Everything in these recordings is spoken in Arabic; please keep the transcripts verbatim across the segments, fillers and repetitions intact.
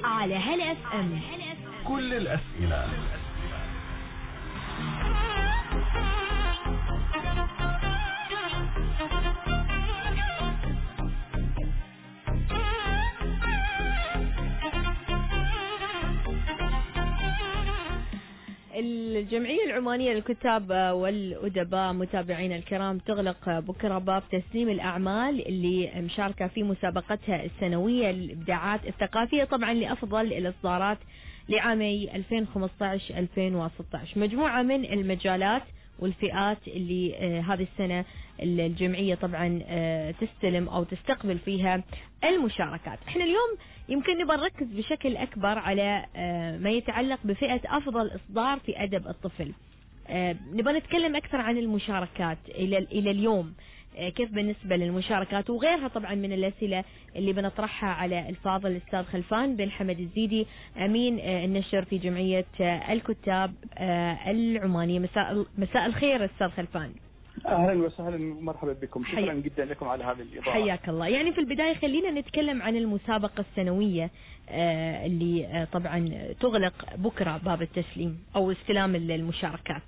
على هلا اف ام. كل الأسئلة. الجمعية العمانية للكتاب والأدباء متابعينا الكرام تغلق بكرة باب تسليم الأعمال اللي مشاركة في مسابقتها السنوية للإبداعات الثقافية، طبعا لأفضل الإصدارات لعامي ألفين وخمسة عشر ألفين وستة عشر. مجموعة من المجالات والفئات اللي آه هذه السنة الجمعية طبعا آه تستلم أو تستقبل فيها المشاركات. احنا اليوم يمكن نبغى نركز بشكل أكبر على آه ما يتعلق بفئة أفضل إصدار في أدب الطفل. آه نبغى نتكلم أكثر عن المشاركات إلى إلى اليوم، آه كيف بالنسبة للمشاركات وغيرها طبعا من الأسئلة اللي بنطرحها على الفاضل الأستاذ خلفان بن حمد الزيدي أمين آه النشر في جمعية آه الكتاب آه العمانية. مساء مساء الخير أستاذ خلفان. اهلا وسهلا ومرحبا بكم. شكرا حي... جدا لكم على هذه الاضاءه. حياك الله. يعني في البدايه خلينا نتكلم عن المسابقه السنويه آه اللي آه طبعا تغلق بكره باب التسليم او استلام المشاركات.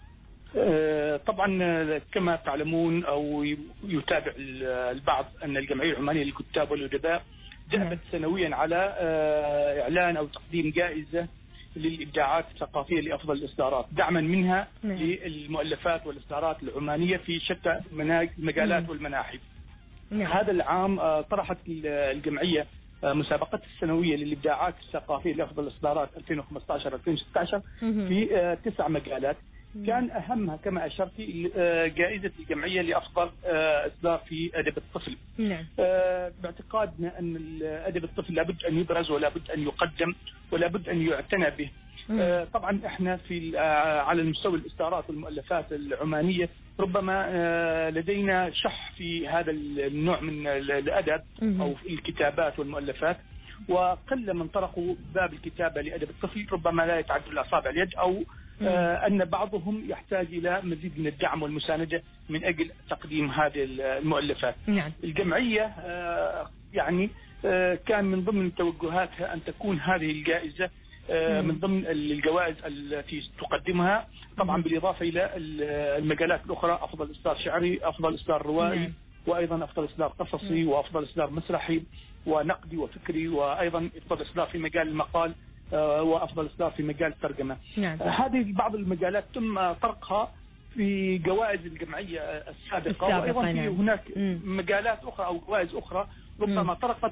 آه طبعا كما تعلمون او يتابع البعض ان الجمعيه العمانيه للكتاب والادباء جعلت سنويا على آه اعلان او تقديم جائزه للإبداعات الثقافية لأفضل الإصدارات، دعما منها مم. للمؤلفات والإصدارات العمانية في شتى المجالات والمناحي. مم. هذا العام طرحت الجمعية مسابقة السنوية للإبداعات الثقافية لأفضل الإصدارات ألفين وخمسة عشر ألفين وستة عشر في تسع مجالات. مم. كان أهمها كما أشرت جائزة الجمعية لأفضل إصدار في أدب الطفل. نعم. باعتقادنا أن أدب الطفل لابد أن يبرز ولابد أن يقدم ولابد أن يعتنى به. مم. طبعا احنا في على المستوى الإصدارات والمؤلفات العمانية ربما لدينا شح في هذا النوع من الأدب مم. أو في الكتابات والمؤلفات، وقل من طرقوا باب الكتابة لأدب الطفل، ربما لا يتعدى الأصابع اليد، أو آه أن بعضهم يحتاج إلى مزيد من الدعم والمساندة من أجل تقديم هذه المؤلفات. نعم. الجمعية آه يعني آه كان من ضمن توجهاتها أن تكون هذه الجائزة آه من ضمن الجوائز التي تقدمها، طبعا بالإضافة إلى المجالات الأخرى، أفضل إصدار شعري، أفضل إصدار روائي، نعم. وأيضا أفضل إصدار قصصي، نعم. وأفضل إصدار مسرحي ونقدي وفكري، وأيضا أفضل إصدار في مجال المقال وأفضل إصدار في مجال الترجمة. نعم. هذه بعض المجالات تم طرقها في جوائز الجمعية السابقة, السابقة وأيضا في نعم. هناك م. مجالات أخرى أو جوائز أخرى ربما طرقت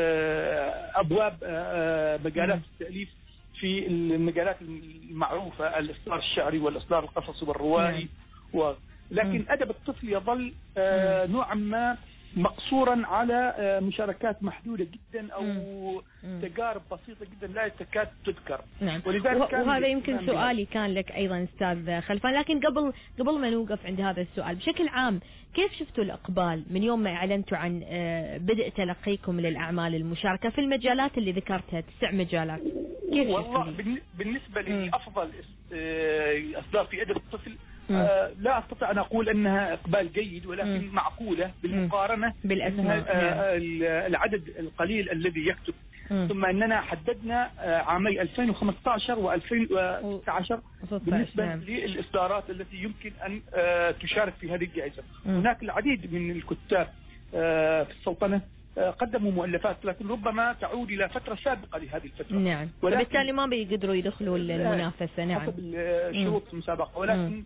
أبواب مجالات م. التأليف في المجالات المعروفة، الإصدار الشعري والإصدار القصصي والروائي. نعم. و... لكن م. أدب الطفل يظل نوعا ما مقصورا على مشاركات محدودة جدا أو مم. تجارب بسيطة جدا لا تكاد تذكر. نعم. ولذلك وهذا يمكن سؤالي كان لك أيضا أستاذ خلفان، لكن قبل قبل ما نوقف عند هذا السؤال بشكل عام، كيف شفتوا الإقبال من يوم ما أعلنتوا عن بدء تلقيكم للأعمال المشاركة في المجالات اللي ذكرتها، تسع مجالات؟ كيف والله بالنسبة لأفضل إصدار في أدب الطفل آه لا أستطيع أن أقول أنها إقبال جيد، ولكن مم. معقولة بالمقارنة بالأسماء. آه العدد القليل الذي يكتب. مم. ثم أننا حددنا آه عامي ألفين وخمسة عشر وألفين وستة عشر بالنسبة نعم. للإصدارات التي يمكن أن آه تشارك في هذه الجائزة. مم. هناك العديد من الكتاب آه في السلطنة قدموا مؤلفات، لكن ربما تعود إلى فترة سابقة لهذه الفترة. نعم. وبالتالي ما بيقدروا يدخلوا المنافسة. نعم. حسب الشروط المسابقة، ولكن مم.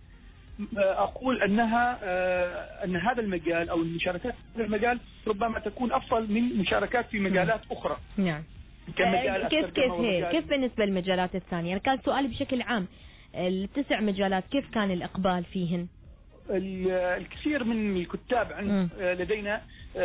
أقول أنها أن هذا المجال أو المشاركات في هذا المجال ربما تكون أفضل من مشاركات في مجالات مم. أخرى. نعم. كيف كيف هي كيف بالنسبة للمجالات الثانية؟ كان سؤالي بشكل عام، التسع مجالات كيف كان الإقبال فيهن؟ الكثير من الكتاب عن لدينا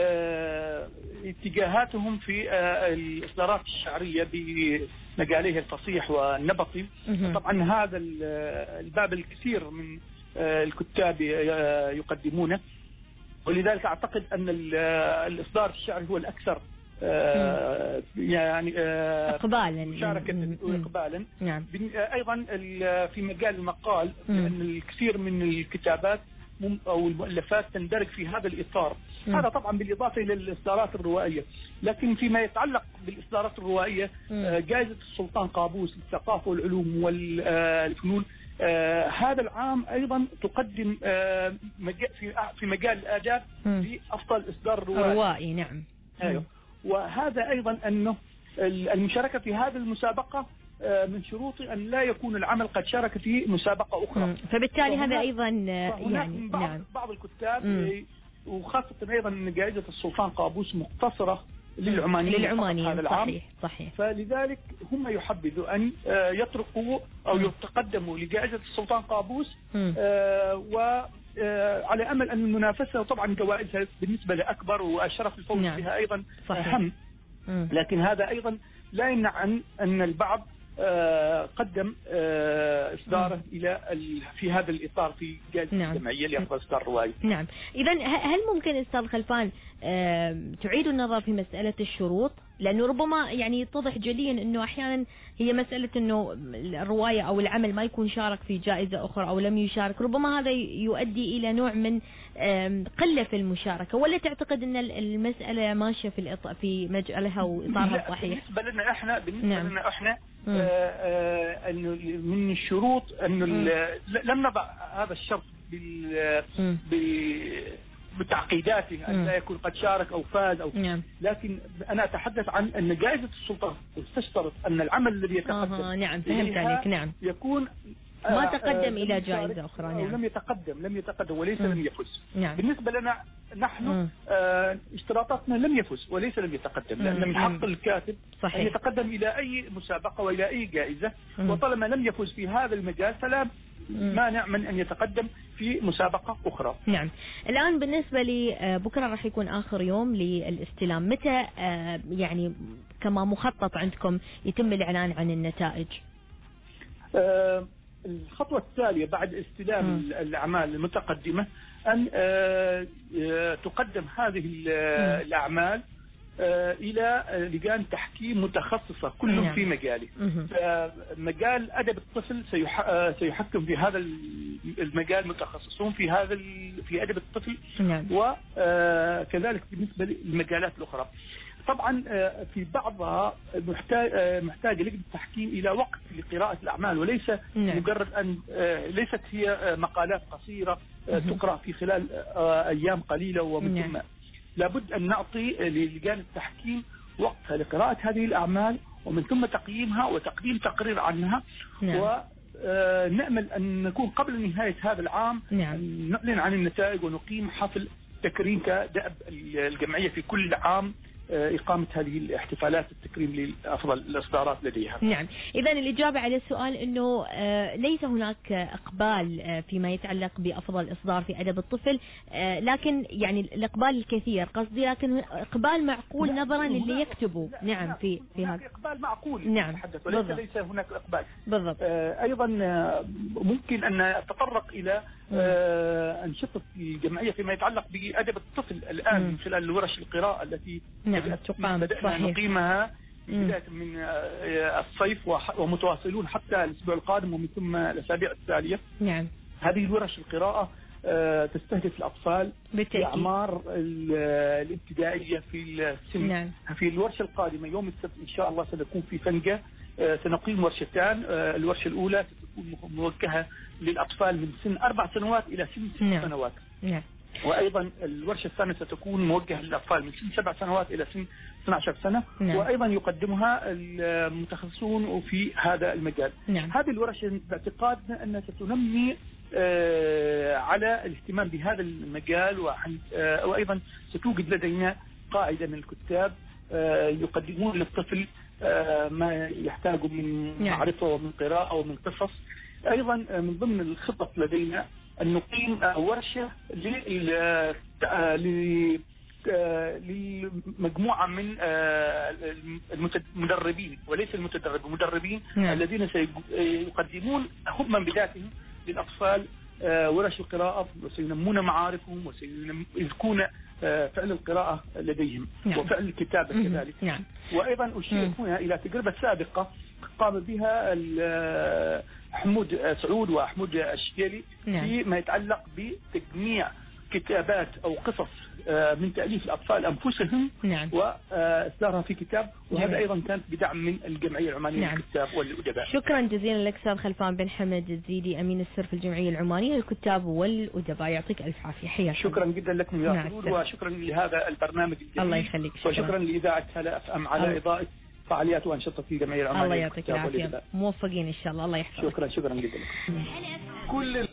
اتجاهاتهم في الإصدارات الشعرية بمجاليه الفصيح والنبطي. طبعا هذا الباب الكثير من الكتاب يقدمونه، ولذلك أعتقد أن الإصدار الشعري هو الأكثر يعني إقبالا مشاركة وإقبالا. نعم. أيضا في مجال المقال، أن الكثير من الكتابات أو المؤلفات تندرج في هذا الإطار. م. هذا طبعا بالإضافة إلى الإصدارات الروائية. لكن فيما يتعلق بالإصدارات الروائية جائزة السلطان قابوس للثقافة والعلوم والفنون آه هذا العام أيضا تقدم آه في في مجال الآداب لأفضل إصدار روائي. روائي نعم. أيوه. وهذا أيضا أنه المشاركة في هذه المسابقة آه من شروط أن لا يكون العمل قد شارك في مسابقة أخرى. مم. فبالتالي هذا أيضا يعني بعض, نعم. بعض الكتاب مم. وخاصة أيضا أن جائزة السلطان قابوس مقتصرة للعمانيين للعمانيين هذا العام. صحيح صحيح. فلذلك هم يحبذوا أن يطرقوا أو يتقدموا لجائزة السلطان قابوس آه وعلى أمل أن المنافسة طبعا جوائزها بالنسبة لأكبر وأشرف الفوز نعم. بها أيضا أهم. لكن هذا أيضا لا يمنع عن أن البعض آه قدم آه إصداره إلى في هذا الإطار في جائزة نعم. الجمعية لأفضل إصدار روائي. نعم. إذا هل ممكن أستاذ خلفان آه تعيد النظر في مسألة الشروط؟ لأنه ربما يعني يتضح جليا أنه أحيانا هي مسألة أنه الرواية أو العمل ما يكون شارك في جائزة أخرى أو لم يشارك، ربما هذا يؤدي إلى نوع من قلة في المشاركة، ولا تعتقد أن المسألة ماشية في الإط... في مجالها وإطارها الصحيح؟ بالنسبة لنا إحنا بالنسبة نعم. لنا إحنا آه آه أنه من الشروط أنه لم نضع هذا الشرط بال بتعقيداته أن لا يكون قد شارك أو فاز أو نعم. لكن أنا أتحدث عن أن جائزة السلطان تشترط أن العمل الذي يتقدم آه نعم فهمت عليك نعم يكون ما تقدم إلى جائزة أخرى نعم. لم يتقدم لم يتقدم وليس م. لم يفز نعم. بالنسبة لنا نحن آه اشتراطاتنا لم يفز وليس لم يتقدم، لأن من حق الكاتب صحيح. أن يتقدم إلى أي مسابقة وإلى أي جائزة م. وطالما لم يفز في هذا المجال فلا مانع من أن يتقدم في مسابقة أخرى. نعم. الآن بالنسبة لي بكرة راح يكون آخر يوم للاستلام، متى يعني كما مخطط عندكم يتم الإعلان عن النتائج؟ آه الخطوة التالية بعد استلام م. الأعمال المتقدمة أن آه تقدم هذه الأعمال آه إلى لجان تحكيم متخصصة كل نعم. في مجاله. مجال أدب الطفل سيحكم في هذا المجال متخصصون في هذا في أدب الطفل نعم. وكذلك بالنسبة للمجالات الأخرى. طبعا في بعضها محتاج محتاجة لجنة التحكيم إلى وقت لقراءة الأعمال وليس نعم. مجرد أن ليست هي مقالات قصيرة تقرأ في خلال أيام قليلة ومن ثم نعم. لابد أن نعطي للجان التحكيم وقتها لقراءة هذه الأعمال ومن ثم تقييمها وتقديم تقرير عنها نعم. ونأمل أن نكون قبل نهاية هذا العام نعم. نعلن عن النتائج ونقيم حفل تكريم كدأب الجمعية في كل عام إقامة هذه الاحتفالات التكريم لأفضل الإصدارات لديها. نعم. إذا الإجابة على السؤال أنه ليس هناك إقبال فيما يتعلق بأفضل إصدار في أدب الطفل، لكن يعني الإقبال الكثير قصدي، لكن إقبال معقول نظرا للي يكتبوا. نعم في في هذا إقبال معقول. نعم وليس ليس هناك إقبال. بالضبط. أيضا ممكن أن نتطرق إلى أنشطة الجمعية فيما يتعلق بأدب الطفل الآن من خلال الورش القراءة التي نعم. بدأنا نقيمها بداية من الصيف ومتواصلون حتى الأسبوع القادم ومن ثم الأسابيع التالية. نعم. هذه الورش القراءة تستهدف الأطفال في أعمار الابتدائية في السن. نعم. في الورشة القادمة يوم السبت إن شاء الله سنكون في فنجة، سنقيم ورشتان. الورشة الأولى ستكون موجهة للأطفال من سن أربع سنوات إلى سن ست نعم. سنوات. نعم. وأيضا الورشة الثانية ستكون موجهة للأطفال من سن سبع سنوات إلى سن اثنتي عشرة سنة. نعم. وأيضا يقدمها المتخصصون في هذا المجال. نعم. هذه الورش باعتقادنا أنها ستنمي آه على الاهتمام بهذا المجال، آه وأيضا ستوجد لدينا قاعدة من الكتاب آه يقدمون للطفل آه ما يحتاجه من نعم. معرفة ومن قراءة ومن قصص. أيضا من ضمن الخطط لدينا أن نقيم ورشة لمجموعة من المدربين وليس المتدرب المدربين نعم. الذين سيقدمون هم من بدايتهم للأطفال ورش القراءة وسينمون معارفهم وسيذكون فعل القراءة لديهم نعم. وفعل الكتابة كذلك نعم. وأيضا أشير هنا إلى تجربة سابقة قام بها حمود سعود وحمود الشكيلي نعم. فيما يتعلق بتجميع كتابات أو قصص من تأليف الأطفال أنفسهم نعم. وإصدارها في كتاب، وهذا جميل. أيضا كانت بدعم من الجمعية العمانية نعم. للكتاب والأدباء. شكرا جزيلا لك أستاذ خلفان بن حمد الزيدي أمين السر في الجمعية العمانية للكتاب والأدباء، يعطيك ألف عافية. حياك. شكرا جدا لكم يا نعم. سرور، وشكرا لهذا البرنامج الجميل. الله يخليك. شكرا. وشكرا لإذاعة هلا اف ام على الله. إضاءة فعاليات وأنشطة في الجمعية العمانية. الله يعطيك العافية، موفقين إن شاء الله. الله يحفظك. شكرا شكرا جدا. كل